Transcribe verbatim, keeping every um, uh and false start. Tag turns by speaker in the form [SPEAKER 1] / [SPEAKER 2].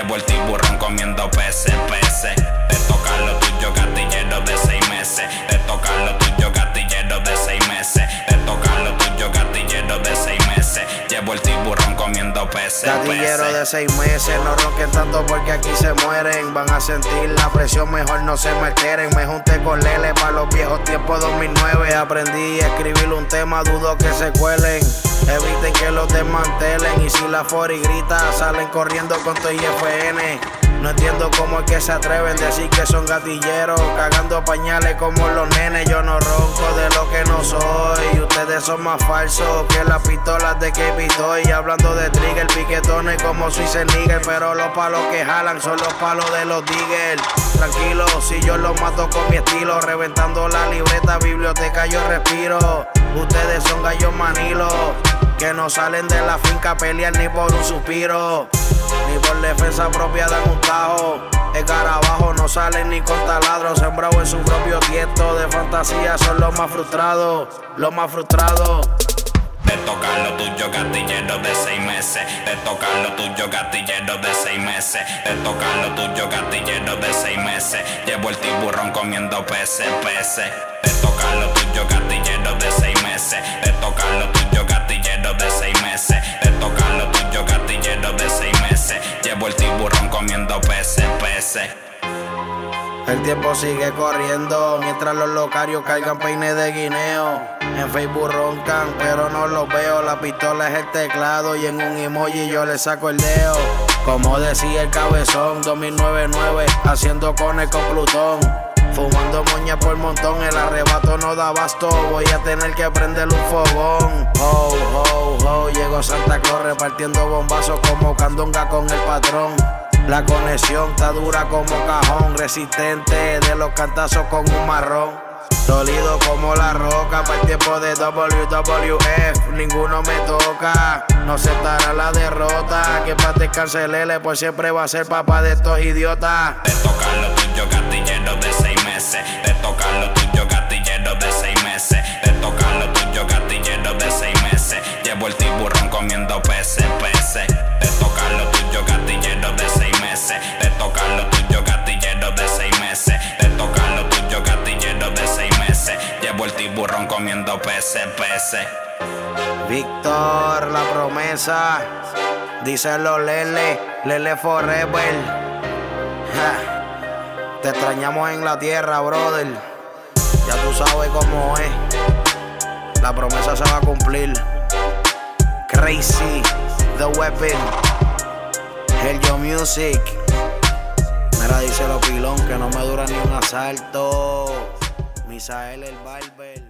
[SPEAKER 1] Llevo el tiburón comiendo peces, peces. Te toca lo tuyo, gatillero de seis meses. Te toca lo tuyo, gatillero de seis meses. Te toca lo tuyo, gatillero de seis meses. Llevo el tiburón comiendo peces,
[SPEAKER 2] gatillero
[SPEAKER 1] peces.
[SPEAKER 2] de seis meses, no ronquen tanto porque aquí se mueren. Van a sentir la presión, mejor no se me alteren. Me junté con Lele para los viejos tiempos dos mil nueve. Aprendí a escribir un tema, dudo que se cuelen. Eviten que los desmantelen. Y si la Fori grita, salen corriendo con todo I F N. No entiendo cómo es que se atreven a decir que son gatilleros, cagando pañales como los nenes. Yo no ronco de lo que no soy. Ustedes son más falsos que las pistolas de que Toy. Hablando de trigger, piquetones como Swiss Nigger. Pero los palos que jalan son los palos de los diggers. Tranquilo, si yo los mato con mi estilo, reventando la libreta, biblioteca yo respiro. Ustedes son gallos manilos que no salen de la finca a pelear ni por un suspiro, ni por defensa propia dan un tajo. El carabajo no salen ni con taladros, sembrado en su propio tiesto de fantasía. Son los más frustrados, los más frustrados.
[SPEAKER 1] Te toca lo tuyo, gatillero de seis meses. Te toca lo tuyo, gatillero de seis meses. Te toca lo tuyo, gatillero de seis meses. Llevo el tiburón comiendo peces, peces. Te toca lo tuyo, gatillero de seis meses. Te toca lo tuyo, gatillero de seis meses. Te toca lo tuyo, gatillero de seis meses. Llevo el tiburón comiendo peces, peces.
[SPEAKER 2] El tiempo sigue corriendo mientras los locarios cargan peines de guineo. En Facebook roncan, pero no los veo. La pistola es el teclado y en un emoji yo le saco el dedo. Como decía el cabezón, dos mil nueve, haciendo cones con Plutón. Fumando moña por montón, el arrebato no da abasto. Voy a tener que prender un fogón. Ho, ho, ho, llegó Santa Claus repartiendo bombazos como candonga con el patrón. La conexión está dura como cajón, resistente de los cantazos con un marrón. Dolido como la roca, para el tiempo de W W F, ninguno me toca. No aceptará la derrota, que para descansar Lele, pues siempre va a ser papá de estos idiotas.
[SPEAKER 1] Te toca lo tuyo, gatillero de seis meses. Te toca lo tuyo, gatillero de seis meses. Te toca lo tuyo, gatillero de seis meses. Llevo el tiburón comiendo peces, peces. Te toca lo tuyo, gatillero de seis meses. Te toca lo tuyo, gatillero de seis meses. Te toca lo tuyo, gatillero de seis meses. Llevo el tiburón comiendo peces, peces.
[SPEAKER 2] Víctor, la promesa. Díselo Lele, Lele Forever. Ja. Te extrañamos en la tierra, brother. Ya tú sabes cómo es. La promesa se va a cumplir. Crazy, The Weapon, Helio Music. Mira, díselo Pilón, que no me dura ni un asalto. Misael el Barber.